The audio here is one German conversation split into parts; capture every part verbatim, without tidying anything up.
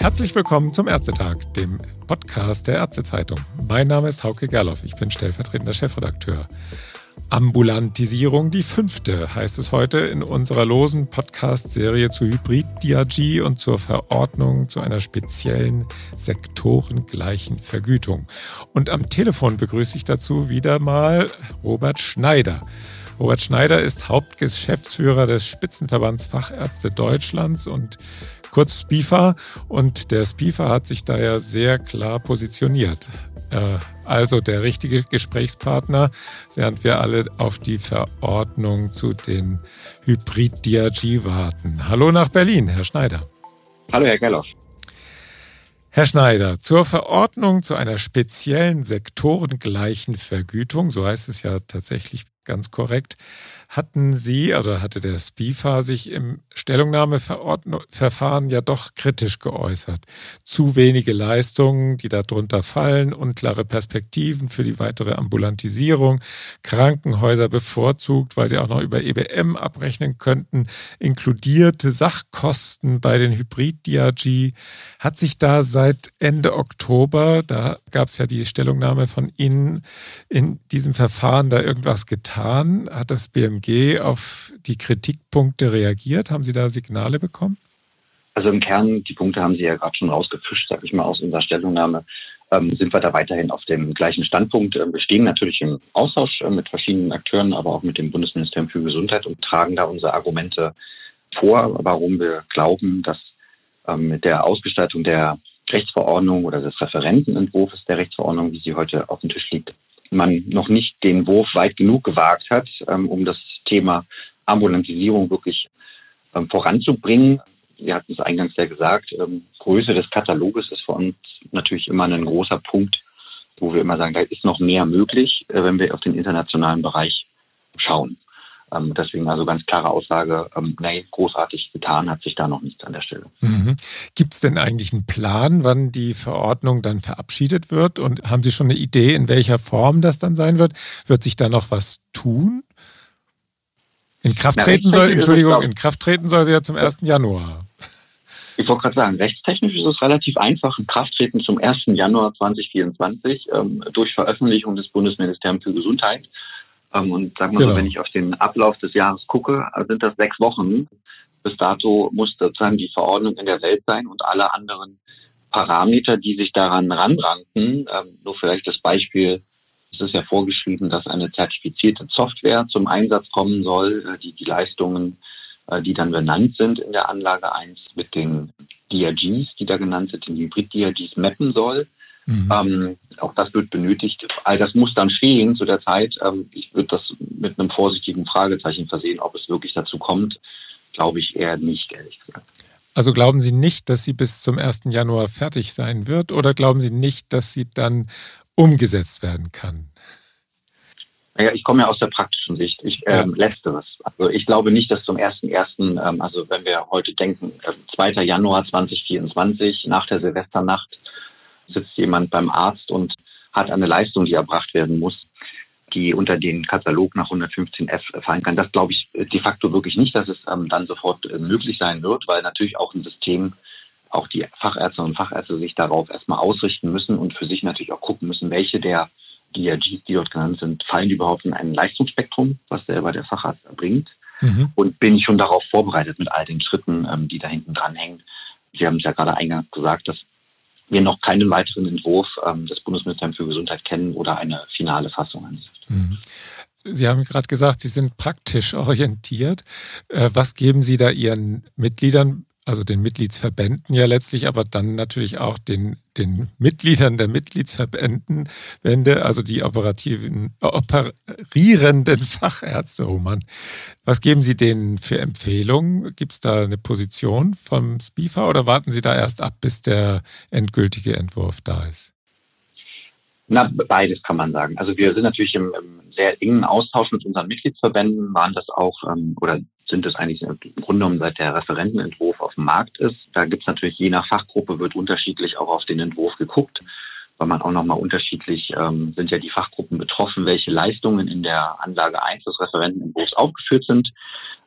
Herzlich willkommen zum Ärztetag, dem Podcast der Ärztezeitung. Mein Name ist Hauke Gerloff, ich bin stellvertretender Chefredakteur. Ambulantisierung, die fünfte, heißt es heute in unserer losen Podcast-Serie zu Hybrid-D R G und zur Verordnung zu einer speziellen sektorengleichen Vergütung. Und am Telefon begrüße ich dazu wieder mal Robert Schneider. Robert Schneider ist Hauptgeschäftsführer des Spitzenverbands Fachärzte Deutschlands und kurz SPIFA. Und der SPIFA hat sich da ja sehr klar positioniert. Also der richtige Gesprächspartner, während wir alle auf die Verordnung zu den Hybrid-D R G warten. Hallo nach Berlin, Herr Schneider. Hallo, Herr Gerloff. Herr Schneider, zur Verordnung zu einer speziellen sektorengleichen Vergütung, so heißt es ja tatsächlich ganz korrekt, hatten Sie, also hatte der SPIFA sich im Stellungnahmeverfahren ja doch kritisch geäußert. Zu wenige Leistungen, die darunter fallen, unklare Perspektiven für die weitere Ambulantisierung, Krankenhäuser bevorzugt, weil sie auch noch über E B M abrechnen könnten, inkludierte Sachkosten bei den Hybrid-D R G. Hat sich da seit Ende Oktober, da gab es ja die Stellungnahme von Ihnen, in diesem Verfahren da irgendwas getan? Hat das B M G auf die Kritikpunkte reagiert? Haben Sie da Signale bekommen? Also im Kern, die Punkte haben Sie ja gerade schon rausgefischt, sage ich mal, aus unserer Stellungnahme. Ähm, sind wir da weiterhin auf dem gleichen Standpunkt. Ähm, wir stehen natürlich im Austausch äh, mit verschiedenen Akteuren, aber auch mit dem Bundesministerium für Gesundheit und tragen da unsere Argumente vor, warum wir glauben, dass ähm, mit der Ausgestaltung der Rechtsverordnung oder des Referentenentwurfs der Rechtsverordnung, wie sie heute auf dem Tisch liegt, man noch nicht den Wurf weit genug gewagt hat, ähm, um das Thema Ambulantisierung wirklich ähm, voranzubringen. Sie hatten es eingangs ja gesagt, ähm, Größe des Kataloges ist für uns natürlich immer ein großer Punkt, wo wir immer sagen, da ist noch mehr möglich, äh, wenn wir auf den internationalen Bereich schauen. Ähm, deswegen also ganz klare Aussage, ähm, nee, großartig getan hat sich da noch nichts an der Stelle. Mhm. Gibt es denn eigentlich einen Plan, wann die Verordnung dann verabschiedet wird? Und haben Sie schon eine Idee, in welcher Form das dann sein wird? Wird sich da noch was tun? In Kraft treten soll, Entschuldigung, in Kraft treten soll sie ja zum ersten Januar. Ich wollte gerade sagen, rechtstechnisch ist es relativ einfach. In Kraft treten zum ersten Januar zweitausendvierundzwanzig ähm, durch Veröffentlichung des Bundesministeriums für Gesundheit. Und sagen wir genau. so, wenn ich auf den Ablauf des Jahres gucke, sind das sechs Wochen. Bis dato muss sozusagen die Verordnung in der Welt sein und alle anderen Parameter, die sich daran ranranken, ähm, nur vielleicht das Beispiel, es ist ja vorgeschrieben, dass eine zertifizierte Software zum Einsatz kommen soll, die die Leistungen, äh, die dann benannt sind in der Anlage eins mit den D R Gs, die da genannt sind, den Hybrid-D R Gs mappen soll. Mhm. Ähm, auch das wird benötigt. All das muss dann stehen zu der Zeit. Ähm, ich würde das mit einem vorsichtigen Fragezeichen versehen, ob es wirklich dazu kommt. Glaube ich eher nicht, ehrlich gesagt. Also glauben Sie nicht, dass sie bis zum ersten Januar fertig sein wird, oder glauben Sie nicht, dass sie dann umgesetzt werden kann? Naja, ich komme ja aus der praktischen Sicht. Ich, ähm, ja. Letzteres. Also ich glaube nicht, dass zum ersten ersten Ähm, also wenn wir heute denken, äh, zweiter Januar zweitausendvierundzwanzig, nach der Silvesternacht, sitzt jemand beim Arzt und hat eine Leistung, die erbracht werden muss, die unter den Katalog nach hundertfünfzehn F fallen kann. Das glaube ich de facto wirklich nicht, dass es ähm, dann sofort äh, möglich sein wird, weil natürlich auch ein System, auch die Fachärzte und Fachärzte sich darauf erstmal ausrichten müssen und für sich natürlich auch gucken müssen, welche der D R Gs, die dort genannt sind, fallen überhaupt in ein Leistungsspektrum, was selber der Facharzt erbringt. Mhm. Und bin ich schon darauf vorbereitet mit all den Schritten, ähm, die da hinten dran hängen. Sie haben es ja gerade eingangs gesagt, dass wir noch keinen weiteren Entwurf ähm, des Bundesministeriums für Gesundheit kennen oder eine finale Fassung ansicht. Mhm. Sie haben gerade gesagt, Sie sind praktisch orientiert. Äh, was geben Sie da Ihren Mitgliedern, also den Mitgliedsverbänden ja letztlich, aber dann natürlich auch den, den Mitgliedern der Mitgliedsverbände, also die operativen, operierenden Fachärzte, oh Mann. Was geben Sie denen für Empfehlungen? Gibt es da eine Position vom SPIFA oder warten Sie da erst ab, bis der endgültige Entwurf da ist? Na, beides kann man sagen. Also wir sind natürlich im, im sehr engen Austausch mit unseren Mitgliedsverbänden, waren das auch, ähm, oder sind es eigentlich im Grunde genommen seit der Referentenentwurf auf dem Markt ist. Da gibt es natürlich je nach Fachgruppe wird unterschiedlich auch auf den Entwurf geguckt, weil man auch nochmal unterschiedlich, ähm, sind ja die Fachgruppen betroffen, welche Leistungen in der Anlage eins des Referentenentwurfs aufgeführt sind.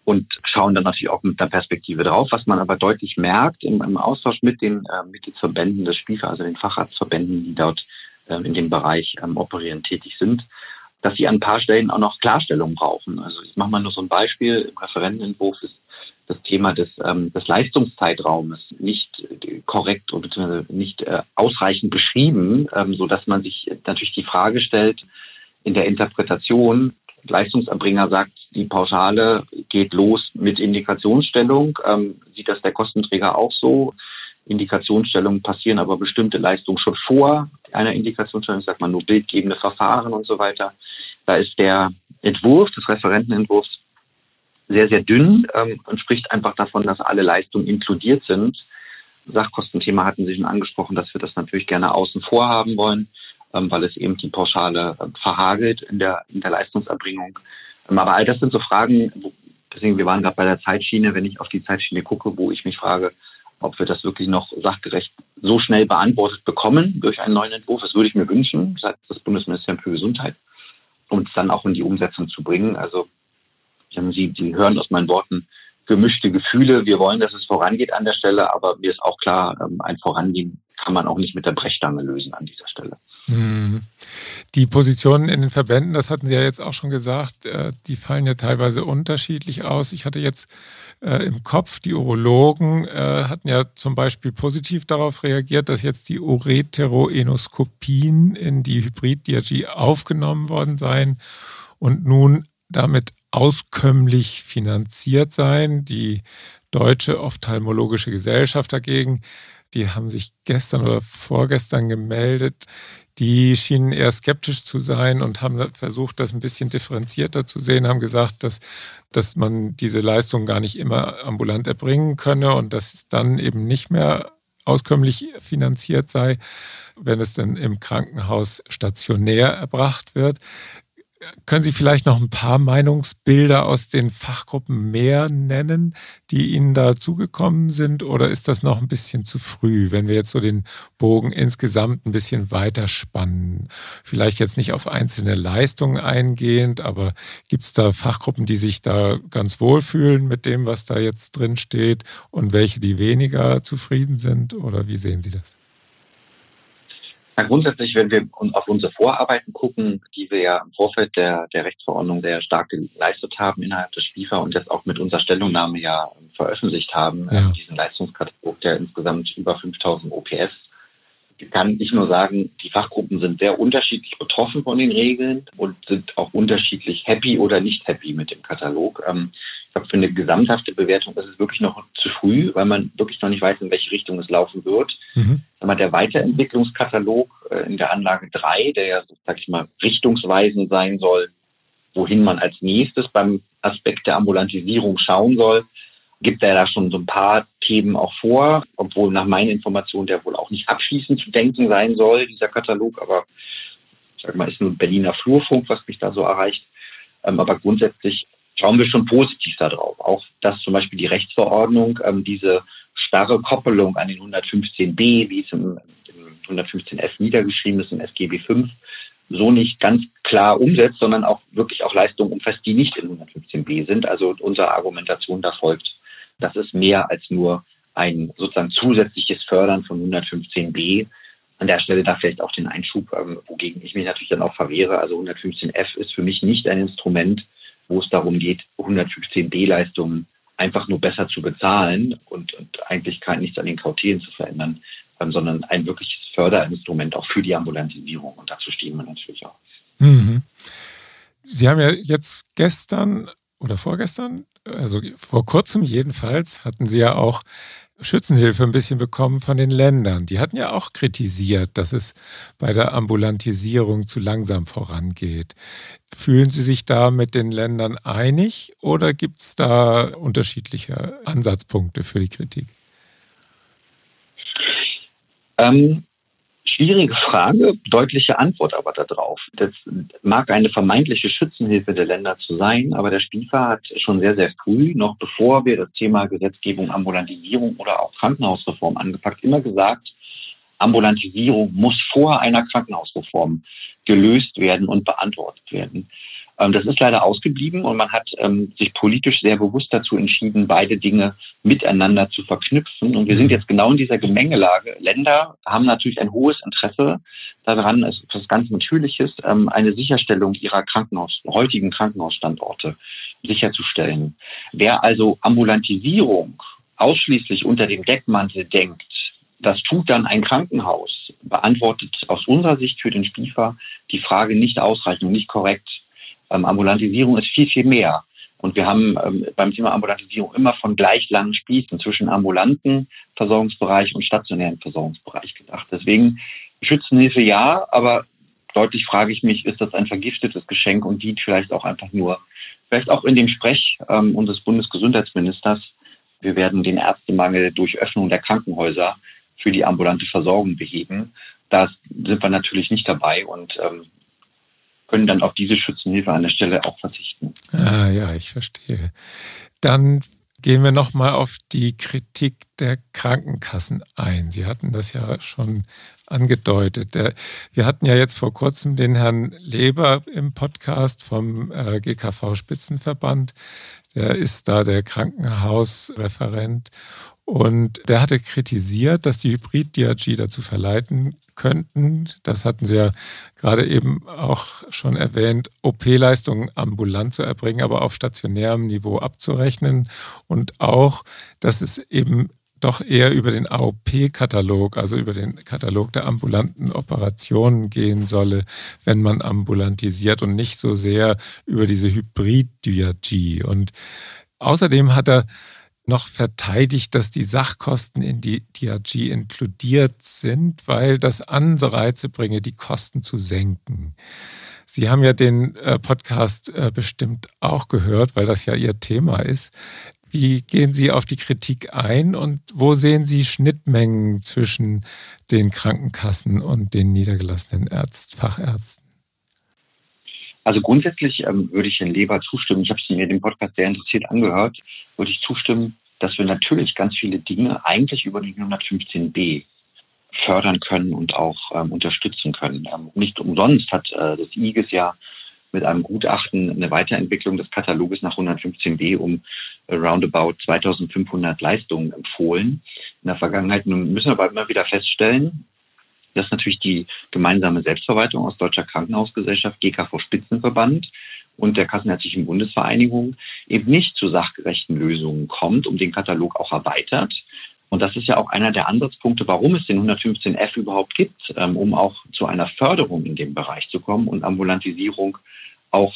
und schauen dann natürlich auch mit einer Perspektive drauf. Was man aber deutlich merkt im, im Austausch mit den äh, Mitgliedsverbänden des SPIFA, also den Facharztverbänden, die dort äh, in dem Bereich ähm, operieren tätig sind, dass sie an ein paar Stellen auch noch Klarstellung brauchen. Also ich mache mal nur so ein Beispiel. Im Referentenentwurf ist das Thema des, ähm, des Leistungszeitraumes nicht äh, korrekt oder nicht äh, ausreichend beschrieben, ähm, sodass man sich natürlich die Frage stellt, in der Interpretation, Leistungserbringer sagt, die Pauschale geht los mit Indikationsstellung. Ähm, sieht das der Kostenträger auch so? Indikationsstellungen passieren aber bestimmte Leistungen schon vor einer Indikationsstellung, ich sag mal nur bildgebende Verfahren und so weiter. Da ist der Entwurf des Referentenentwurfs sehr, sehr dünn ähm, und spricht einfach davon, dass alle Leistungen inkludiert sind. Sachkostenthema hatten Sie schon angesprochen, dass wir das natürlich gerne außen vor haben wollen, ähm, weil es eben die Pauschale äh, verhagelt in der, in der Leistungserbringung. Ähm, aber all das sind so Fragen, wo, deswegen, wir waren gerade bei der Zeitschiene, wenn ich auf die Zeitschiene gucke, wo ich mich frage, ob wir das wirklich noch sachgerecht so schnell beantwortet bekommen durch einen neuen Entwurf. Das würde ich mir wünschen, seitens des Bundesministeriums für Gesundheit, um es dann auch in die Umsetzung zu bringen. Also Sie, Sie hören aus meinen Worten gemischte Gefühle. Wir wollen, dass es vorangeht an der Stelle, aber mir ist auch klar, ein Vorangehen kann man auch nicht mit der Brechstange lösen an dieser Stelle. Die Positionen in den Verbänden, das hatten Sie ja jetzt auch schon gesagt, die fallen ja teilweise unterschiedlich aus. Ich hatte jetzt im Kopf, die Urologen hatten ja zum Beispiel positiv darauf reagiert, dass jetzt die Ureteroenoskopien in die Hybrid-D R G aufgenommen worden seien und nun damit auskömmlich finanziert seien. Die Deutsche Ophthalmologische Gesellschaft dagegen, die haben sich gestern oder vorgestern gemeldet, die schienen eher skeptisch zu sein und haben versucht, das ein bisschen differenzierter zu sehen, haben gesagt, dass, dass man diese Leistung gar nicht immer ambulant erbringen könne und dass es dann eben nicht mehr auskömmlich finanziert sei, wenn es dann im Krankenhaus stationär erbracht wird. Können Sie vielleicht noch ein paar Meinungsbilder aus den Fachgruppen mehr nennen, die Ihnen da zugekommen sind? Oder ist das noch ein bisschen zu früh, wenn wir jetzt so den Bogen insgesamt ein bisschen weiter spannen? Vielleicht jetzt nicht auf einzelne Leistungen eingehend, aber gibt es da Fachgruppen, die sich da ganz wohlfühlen mit dem, was da jetzt drin steht und welche, die weniger zufrieden sind? Oder wie sehen Sie das? Ja, grundsätzlich, wenn wir auf unsere Vorarbeiten gucken, die wir ja im Vorfeld der, der Rechtsverordnung sehr stark geleistet haben innerhalb des SPIFA und jetzt auch mit unserer Stellungnahme ja veröffentlicht haben, ja. äh, diesen Leistungskatalog, der insgesamt über fünftausend O P S, kann ich nur sagen, die Fachgruppen sind sehr unterschiedlich betroffen von den Regeln und sind auch unterschiedlich happy oder nicht happy mit dem Katalog. Ähm, ich glaube, für eine gesamthafte Bewertung ist es wirklich noch zu früh, weil man wirklich noch nicht weiß, in welche Richtung es laufen wird. Mhm. Aber der Weiterentwicklungskatalog äh, in der Anlage drei, der ja, sag ich mal, richtungsweisend sein soll, wohin man als nächstes beim Aspekt der Ambulantisierung schauen soll, gibt er da schon so ein paar Themen auch vor, obwohl nach meinen Informationen der wohl auch nicht abschließend zu denken sein soll, dieser Katalog, aber ich sag mal, ist nur ein Berliner Flurfunk, was mich da so erreicht. Ähm, aber grundsätzlich schauen wir schon positiv da drauf. Auch, dass zum Beispiel die Rechtsverordnung ähm, diese starre Koppelung an den hundertfünfzehn b, wie es im, im hundertfünfzehn f niedergeschrieben ist, im S G B fünf, so nicht ganz klar umsetzt, sondern auch wirklich auch Leistungen umfasst, die nicht in hundertfünfzehn b sind. Also unsere Argumentation da folgt, das ist mehr als nur ein sozusagen zusätzliches Fördern von hundertfünfzehn b. An der Stelle da vielleicht auch den Einschub, ähm, wogegen ich mich natürlich dann auch verwehre. Also hundertfünfzehn f ist für mich nicht ein Instrument, wo es darum geht, hundertfünfzehn b-Leistungen einfach nur besser zu bezahlen und, und eigentlich kein nichts an den Kautelen zu verändern, ähm, sondern ein wirkliches Förderinstrument auch für die Ambulantisierung. Und dazu stehen wir natürlich auch. Mhm. Sie haben ja jetzt gestern oder vorgestern, also vor kurzem jedenfalls, hatten Sie ja auch Schützenhilfe ein bisschen bekommen von den Ländern. Die hatten ja auch kritisiert, dass es bei der Ambulantisierung zu langsam vorangeht. Fühlen Sie sich da mit den Ländern einig oder gibt es da unterschiedliche Ansatzpunkte für die Kritik? Ähm, schwierige Frage, deutliche Antwort aber darauf. Das mag eine vermeintliche Schützenhilfe der Länder zu sein, aber der SPIFA hat schon sehr, sehr früh, noch bevor wir das Thema Gesetzgebung, Ambulantisierung oder auch Krankenhausreform angepackt, immer gesagt, Ambulantisierung muss vor einer Krankenhausreform gelöst werden und beantwortet werden. Das ist leider ausgeblieben und man hat ähm, sich politisch sehr bewusst dazu entschieden, beide Dinge miteinander zu verknüpfen. Und wir sind jetzt genau in dieser Gemengelage. Länder haben natürlich ein hohes Interesse daran, es ist etwas ganz Natürliches, ähm, eine Sicherstellung ihrer Krankenhaus, heutigen Krankenhausstandorte sicherzustellen. Wer also Ambulantisierung ausschließlich unter dem Deckmantel denkt, das tut dann ein Krankenhaus, beantwortet aus unserer Sicht für den Spiefer die Frage nicht ausreichend und nicht korrekt. Ähm, Ambulantisierung ist viel, viel mehr. Und wir haben ähm, beim Thema Ambulantisierung immer von gleich langen Spießen zwischen ambulanten Versorgungsbereich und stationären Versorgungsbereich gedacht. Deswegen Schützenhilfe ja, aber deutlich frage ich mich, ist das ein vergiftetes Geschenk und dient vielleicht auch einfach nur, vielleicht auch in dem Sprech ähm, unseres Bundesgesundheitsministers, wir werden den Ärztemangel durch Öffnung der Krankenhäuser für die ambulante Versorgung beheben. Da sind wir natürlich nicht dabei und ähm, können dann auf diese Schützenhilfe an der Stelle auch verzichten. Ah ja, ich verstehe. Dann gehen wir nochmal auf die Kritik der Krankenkassen ein. Sie hatten das ja schon angedeutet. Wir hatten ja jetzt vor kurzem den Herrn Leber im Podcast vom G K V-Spitzenverband. Der ist da der Krankenhausreferent. Und der hatte kritisiert, dass die Hybrid-D R G dazu verleiten könnten, das hatten Sie ja gerade eben auch schon erwähnt, O P-Leistungen ambulant zu erbringen, aber auf stationärem Niveau abzurechnen und auch, dass es eben doch eher über den A O P-Katalog, also über den Katalog der ambulanten Operationen gehen solle, wenn man ambulantisiert und nicht so sehr über diese Hybrid-D R G. Und außerdem hat er noch verteidigt, dass die Sachkosten in die D R G inkludiert sind, weil das Anreize bringe, die Kosten zu senken. Sie haben ja den Podcast bestimmt auch gehört, weil das ja Ihr Thema ist. Wie gehen Sie auf die Kritik ein und wo sehen Sie Schnittmengen zwischen den Krankenkassen und den niedergelassenen Ärzt, Fachärzten? Also grundsätzlich ähm, würde ich Herrn Leber zustimmen. Ich habe es mir den Podcast sehr interessiert angehört. Würde ich zustimmen, dass wir natürlich ganz viele Dinge eigentlich über die hundertfünfzehn b fördern können und auch ähm, unterstützen können. Ähm, nicht umsonst hat äh, das I G E S ja mit einem Gutachten eine Weiterentwicklung des Kataloges nach hundertfünfzehn b um äh, roundabout zweitausendfünfhundert Leistungen empfohlen. In der Vergangenheit nun müssen wir aber immer wieder feststellen, dass natürlich die gemeinsame Selbstverwaltung aus Deutscher Krankenhausgesellschaft, G K V-Spitzenverband und der Kassenärztlichen Bundesvereinigung eben nicht zu sachgerechten Lösungen kommt, um den Katalog auch erweitert. Und das ist ja auch einer der Ansatzpunkte, warum es den hundertfünfzehn f überhaupt gibt, um auch zu einer Förderung in dem Bereich zu kommen und Ambulantisierung auch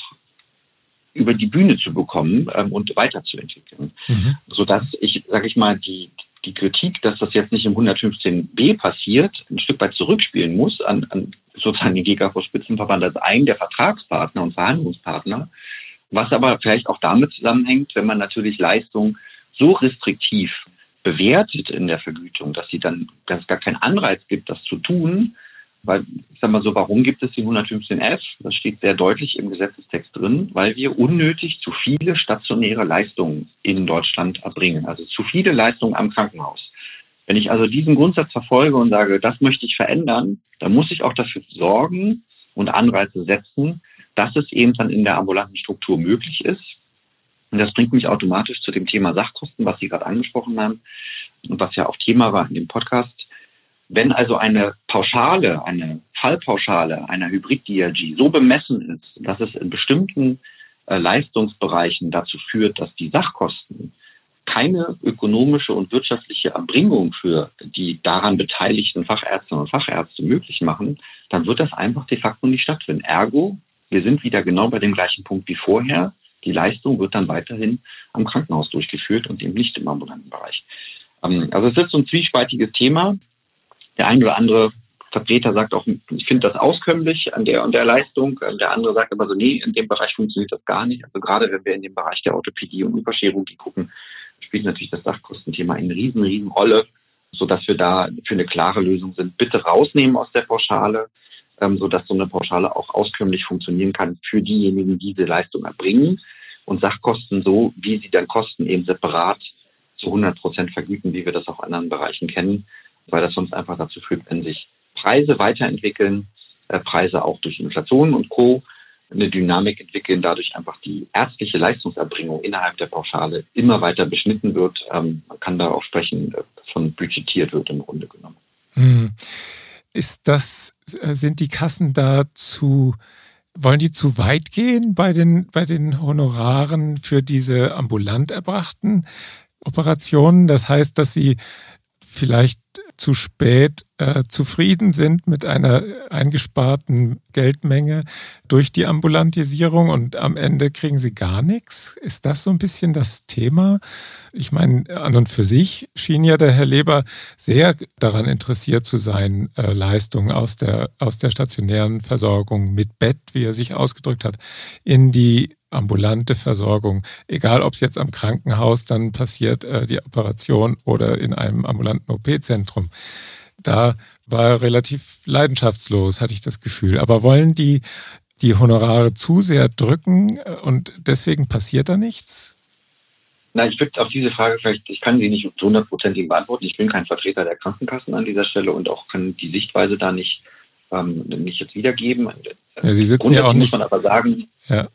über die Bühne zu bekommen und weiterzuentwickeln. Mhm. Sodass ich, sage ich mal, die die Kritik, dass das jetzt nicht im hundertfünfzehn b passiert, ein Stück weit zurückspielen muss an, an sozusagen den G K V-Spitzenverband als einen der Vertragspartner und Verhandlungspartner, was aber vielleicht auch damit zusammenhängt, wenn man natürlich Leistung so restriktiv bewertet in der Vergütung, dass sie dann, dass es gar keinen Anreiz gibt, das zu tun. Weil, ich sag mal so, warum gibt es den hundertfünfzehn f? Das steht sehr deutlich im Gesetzestext drin, weil wir unnötig zu viele stationäre Leistungen in Deutschland erbringen. Also zu viele Leistungen am Krankenhaus. Wenn ich also diesen Grundsatz verfolge und sage, das möchte ich verändern, dann muss ich auch dafür sorgen und Anreize setzen, dass es eben dann in der ambulanten Struktur möglich ist. Und das bringt mich automatisch zu dem Thema Sachkosten, was Sie gerade angesprochen haben und was ja auch Thema war in dem Podcast. Wenn also eine Pauschale, eine Fallpauschale einer Hybrid-D R G so bemessen ist, dass es in bestimmten äh, Leistungsbereichen dazu führt, dass die Sachkosten keine ökonomische und wirtschaftliche Erbringung für die daran beteiligten Fachärztinnen und Fachärzte möglich machen, dann wird das einfach de facto nicht stattfinden. Ergo, wir sind wieder genau bei dem gleichen Punkt wie vorher. Die Leistung wird dann weiterhin am Krankenhaus durchgeführt und eben nicht im ambulanten Bereich. Ähm, also es ist so ein zwiespältiges Thema. Der ein oder andere Vertreter sagt auch, ich finde das auskömmlich an der und der Leistung. Der andere sagt aber so, nee, in dem Bereich funktioniert das gar nicht. Also gerade wenn wir in dem Bereich der Orthopädie und Hyperchirurgie gucken, spielt natürlich das Sachkostenthema eine riesen, riesen Rolle, sodass wir da für eine klare Lösung sind. Bitte rausnehmen aus der Pauschale, sodass so eine Pauschale auch auskömmlich funktionieren kann für diejenigen, die diese Leistung erbringen und Sachkosten so, wie sie dann kosten, eben separat zu hundert Prozent vergüten, wie wir das auch in anderen Bereichen kennen, weil das sonst einfach dazu führt, wenn sich Preise weiterentwickeln, äh, Preise auch durch Inflation und Co., eine Dynamik entwickeln, dadurch einfach die ärztliche Leistungserbringung innerhalb der Pauschale immer weiter beschnitten wird. Ähm, man kann da auch sprechen, von budgetiert wird im Grunde genommen. Hm. Ist das, sind die Kassen da zu, wollen die zu weit gehen bei den, bei den Honoraren für diese ambulant erbrachten Operationen? Das heißt, dass sie vielleicht zu spät äh, zufrieden sind mit einer eingesparten Geldmenge durch die Ambulantisierung und am Ende kriegen sie gar nichts? Ist das so ein bisschen das Thema? Ich meine, an und für sich schien ja der Herr Leber sehr daran interessiert zu sein, äh, Leistungen aus der, aus der stationären Versorgung mit Bett, wie er sich ausgedrückt hat, in die ambulante Versorgung, egal ob es jetzt am Krankenhaus dann passiert, äh, die Operation oder in einem ambulanten O P-Zentrum. Da war er relativ leidenschaftslos, hatte ich das Gefühl. Aber wollen die die Honorare zu sehr drücken und deswegen passiert da nichts? Na, ich würde auf diese Frage vielleicht, ich kann sie nicht zu hundertprozentig beantworten. Ich bin kein Vertreter der Krankenkassen an dieser Stelle und auch kann die Sichtweise da nicht, ähm, nicht jetzt wiedergeben. Ja, Sie sitzen ja auch nicht. Muss man aber sagen, ja.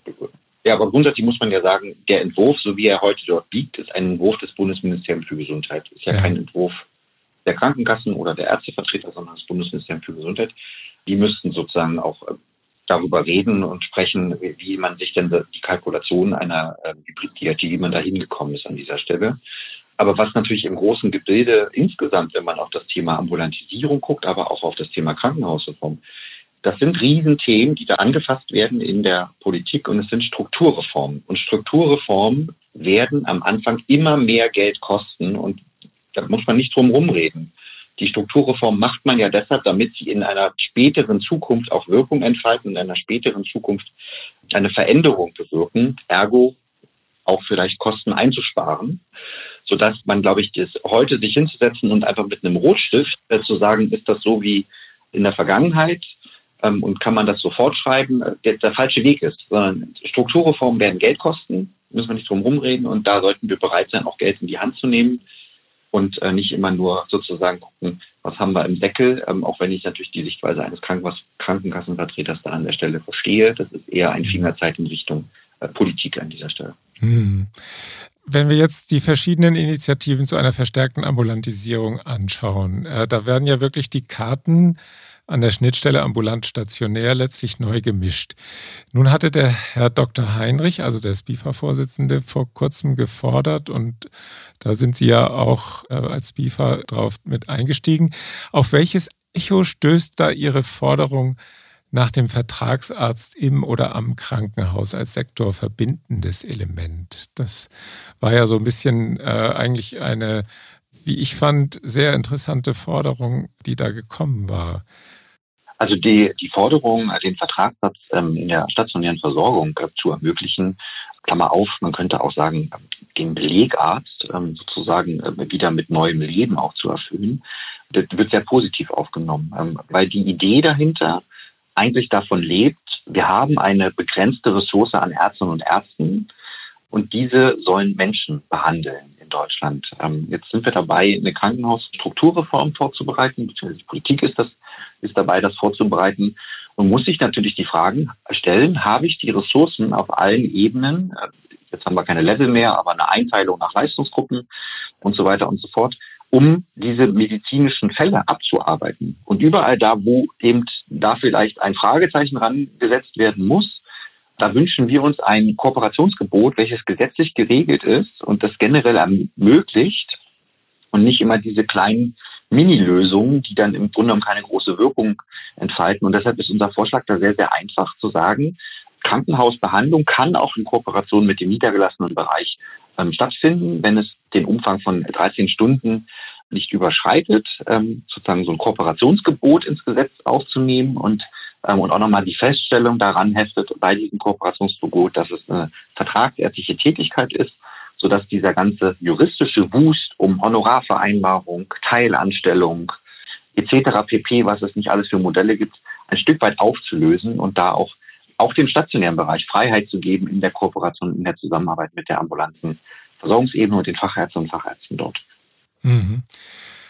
Ja, aber grundsätzlich muss man ja sagen, der Entwurf, so wie er heute dort liegt, ist ein Entwurf des Bundesministeriums für Gesundheit. Ist ja, ja kein Entwurf der Krankenkassen oder der Ärztevertreter, sondern das Bundesministerium für Gesundheit. Die müssten sozusagen auch darüber reden und sprechen, wie man sich denn die Kalkulation einer äh, Hybrid-Diätie, wie man da hingekommen ist an dieser Stelle. Aber was natürlich im großen Gebilde insgesamt, wenn man auf das Thema Ambulantisierung guckt, aber auch auf das Thema Krankenhausreform, das sind Riesenthemen, die da angefasst werden in der Politik und es sind Strukturreformen. Und Strukturreformen werden am Anfang immer mehr Geld kosten und da muss man nicht drum rumreden. Die Strukturreform macht man ja deshalb, damit sie in einer späteren Zukunft auch Wirkung entfalten, in einer späteren Zukunft eine Veränderung bewirken, ergo auch vielleicht Kosten einzusparen, sodass man, glaube ich, das heute sich hinzusetzen und einfach mit einem Rotstift äh, zu sagen, ist das so wie in der Vergangenheit, und kann man das sofort schreiben, der, der falsche Weg ist. Sondern Strukturreformen werden Geld kosten, müssen wir nicht drum rumreden und da sollten wir bereit sein, auch Geld in die Hand zu nehmen und äh, nicht immer nur sozusagen gucken, was haben wir im Deckel, ähm, auch wenn ich natürlich die Sichtweise eines Krankenkass- Krankenkassenvertreters da an der Stelle verstehe. Das ist eher ein Fingerzeig in Richtung äh, Politik an dieser Stelle. Hm. Wenn wir jetzt die verschiedenen Initiativen zu einer verstärkten Ambulantisierung anschauen, äh, da werden ja wirklich die Karten an der Schnittstelle ambulant-stationär letztlich neu gemischt. Nun hatte der Herr Doktor Heinrich, also der SPIFA-Vorsitzende, vor kurzem gefordert und da sind Sie ja auch äh, als SPIFA drauf mit eingestiegen. Auf welches Echo stößt da Ihre Forderung nach dem Vertragsarzt im oder am Krankenhaus als sektorverbindendes Element? Das war ja so ein bisschen äh, eigentlich eine, wie ich fand, sehr interessante Forderung, die da gekommen war. Also die, die Forderung, den Vertragssatz ähm, in der stationären Versorgung äh, zu ermöglichen, Klammer auf, man könnte auch sagen, den Belegarzt ähm, sozusagen äh, wieder mit neuem Leben auch zu erfüllen, das wird sehr positiv aufgenommen, ähm, weil die Idee dahinter eigentlich davon lebt, wir haben eine begrenzte Ressource an Ärztinnen und Ärzten und diese sollen Menschen behandeln in Deutschland. Ähm, jetzt sind wir dabei, eine Krankenhausstrukturreform vorzubereiten, beziehungsweise die Politik ist das, ist dabei, das vorzubereiten und muss sich natürlich die Fragen stellen, habe ich die Ressourcen auf allen Ebenen, jetzt haben wir keine Level mehr, aber eine Einteilung nach Leistungsgruppen und so weiter und so fort, um diese medizinischen Fälle abzuarbeiten. Und überall da, wo eben da vielleicht ein Fragezeichen rangesetzt werden muss, da wünschen wir uns ein Kooperationsgebot, welches gesetzlich geregelt ist und das generell ermöglicht und nicht immer diese kleinen Mini-Lösungen, die dann im Grunde genommen keine große Wirkung entfalten. Und deshalb ist unser Vorschlag da sehr, sehr einfach zu sagen, Krankenhausbehandlung kann auch in Kooperation mit dem niedergelassenen Bereich ähm, stattfinden, wenn es den Umfang von dreizehn Stunden nicht überschreitet, ähm, sozusagen so ein Kooperationsgebot ins Gesetz aufzunehmen und ähm, und auch nochmal die Feststellung daran heftet bei diesem Kooperationsgebot, dass es eine vertragsärztliche Tätigkeit ist, sodass dieser ganze juristische Wust um Honorarvereinbarung, Teilanstellung et cetera pp., was es nicht alles für Modelle gibt, ein Stück weit aufzulösen und da auch auch dem stationären Bereich Freiheit zu geben in der Kooperation, in der Zusammenarbeit mit der ambulanten Versorgungsebene und den Fachärzten und Fachärzten dort. Mhm.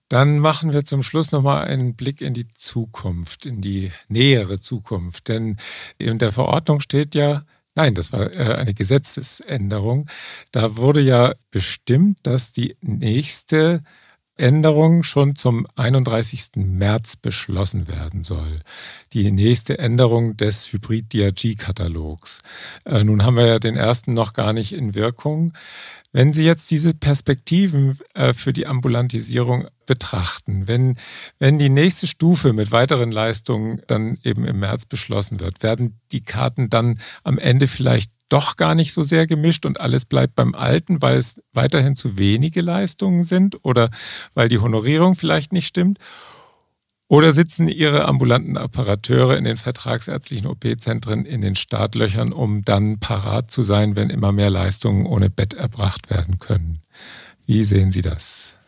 Dann machen wir zum Schluss nochmal einen Blick in die Zukunft, in die nähere Zukunft. Denn in der Verordnung steht ja, nein, das war eine Gesetzesänderung, da wurde ja bestimmt, dass die nächste Änderung schon zum einunddreißigsten März beschlossen werden soll. Die nächste Änderung des Hybrid-D R G-Katalogs. Äh, nun haben wir ja den ersten noch gar nicht in Wirkung. Wenn Sie jetzt diese Perspektiven äh, für die Ambulantisierung betrachten, wenn, wenn die nächste Stufe mit weiteren Leistungen dann eben im März beschlossen wird, werden die Karten dann am Ende vielleicht doch gar nicht so sehr gemischt und alles bleibt beim Alten, weil es weiterhin zu wenige Leistungen sind oder weil die Honorierung vielleicht nicht stimmt? Oder sitzen Ihre ambulanten Operateure in den vertragsärztlichen O P-Zentren in den Startlöchern, um dann parat zu sein, wenn immer mehr Leistungen ohne Bett erbracht werden können? Wie sehen Sie das?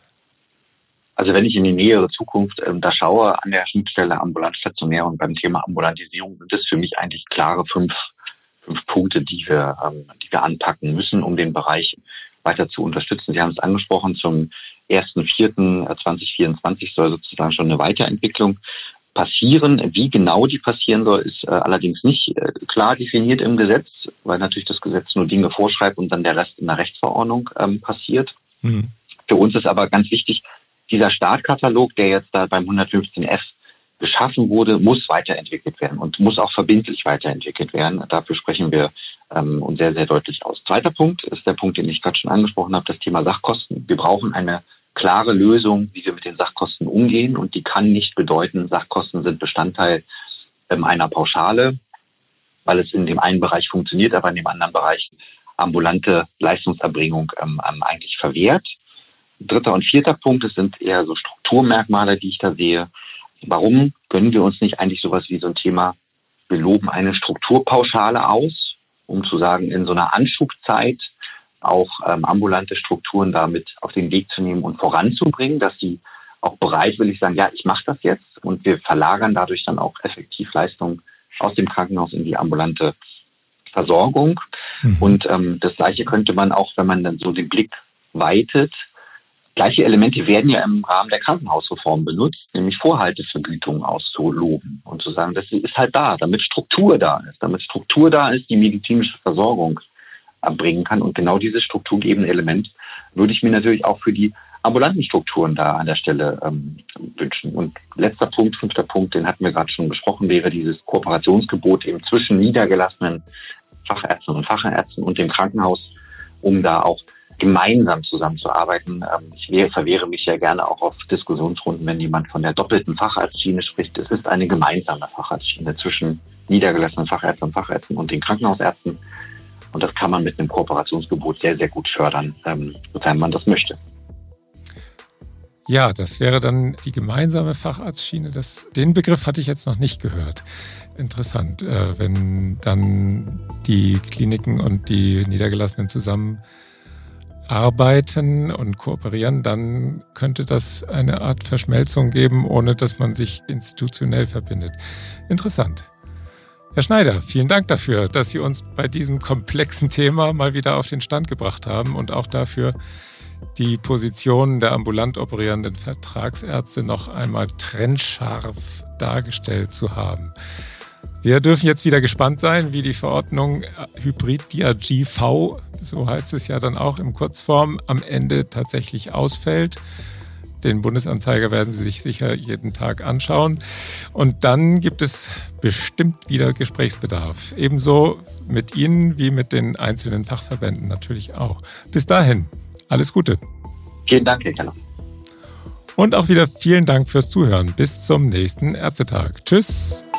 Also wenn ich in die nähere Zukunft ähm, da schaue, an der Schnittstelle ambulant stationär und beim Thema Ambulantisierung, sind es für mich eigentlich klare fünf fünf Punkte, die wir, ähm, die wir anpacken müssen, um den Bereich weiter zu unterstützen. Sie haben es angesprochen, zum ersten vierten zweitausendvierundzwanzig soll sozusagen schon eine Weiterentwicklung passieren. Wie genau die passieren soll, ist äh, allerdings nicht äh, klar definiert im Gesetz, weil natürlich das Gesetz nur Dinge vorschreibt und dann der Rest in der Rechtsverordnung ähm, passiert. Mhm. Für uns ist aber ganz wichtig, dieser Startkatalog, der jetzt da beim hundertfünfzehn F geschaffen wurde, muss weiterentwickelt werden und muss auch verbindlich weiterentwickelt werden. Dafür sprechen wir ähm, uns sehr, sehr deutlich aus. Zweiter Punkt ist der Punkt, den ich gerade schon angesprochen habe, das Thema Sachkosten. Wir brauchen eine klare Lösung, wie wir mit den Sachkosten umgehen, und die kann nicht bedeuten, Sachkosten sind Bestandteil ähm, einer Pauschale, weil es in dem einen Bereich funktioniert, aber in dem anderen Bereich ambulante Leistungserbringung ähm, eigentlich verwehrt. Dritter und vierter Punkt, das sind eher so Strukturmerkmale, die ich da sehe. Warum gönnen wir uns nicht eigentlich sowas wie so ein Thema, wir loben eine Strukturpauschale aus, um zu sagen, in so einer Anschubzeit auch ähm, ambulante Strukturen damit auf den Weg zu nehmen und voranzubringen, dass sie auch bereitwillig sagen, ja, ich mache das jetzt, und wir verlagern dadurch dann auch effektiv Leistungen aus dem Krankenhaus in die ambulante Versorgung. Mhm. Und ähm, das Gleiche könnte man auch, wenn man dann so den Blick weitet, gleiche Elemente werden ja im Rahmen der Krankenhausreform benutzt, nämlich Vorhaltevergütung auszuloben und zu sagen, das ist halt da, damit Struktur da ist, damit Struktur da ist, die medizinische Versorgung erbringen kann. Und genau dieses strukturgebende Element würde ich mir natürlich auch für die ambulanten Strukturen da an der Stelle ähm, wünschen. Und letzter Punkt, fünfter Punkt, den hatten wir gerade schon besprochen, wäre dieses Kooperationsgebot eben zwischen niedergelassenen Fachärzten und Fachärzten und dem Krankenhaus, um da auch gemeinsam zusammenzuarbeiten. Ich verwehre mich ja gerne auch auf Diskussionsrunden, wenn jemand von der doppelten Facharztschiene spricht. Es ist eine gemeinsame Facharztschiene zwischen niedergelassenen Fachärzten und Fachärzten und den Krankenhausärzten. Und das kann man mit einem Kooperationsgebot sehr, sehr gut fördern, sofern man das möchte. Ja, das wäre dann die gemeinsame Facharztschiene. Das, den Begriff hatte ich jetzt noch nicht gehört. Interessant, äh, wenn dann die Kliniken und die Niedergelassenen zusammen arbeiten und kooperieren, dann könnte das eine Art Verschmelzung geben, ohne dass man sich institutionell verbindet. Interessant. Herr Schneider, vielen Dank dafür, dass Sie uns bei diesem komplexen Thema mal wieder auf den Stand gebracht haben und auch dafür, die Positionen der ambulant operierenden Vertragsärzte noch einmal trennscharf dargestellt zu haben. Wir dürfen jetzt wieder gespannt sein, wie die Verordnung Hybrid-D R G V, so heißt es ja dann auch im Kurzform, am Ende tatsächlich ausfällt. Den Bundesanzeiger werden Sie sich sicher jeden Tag anschauen. Und dann gibt es bestimmt wieder Gesprächsbedarf. Ebenso mit Ihnen wie mit den einzelnen Fachverbänden natürlich auch. Bis dahin, alles Gute. Vielen Dank, Herr Keller. Und auch wieder vielen Dank fürs Zuhören. Bis zum nächsten Ärztetag. Tschüss.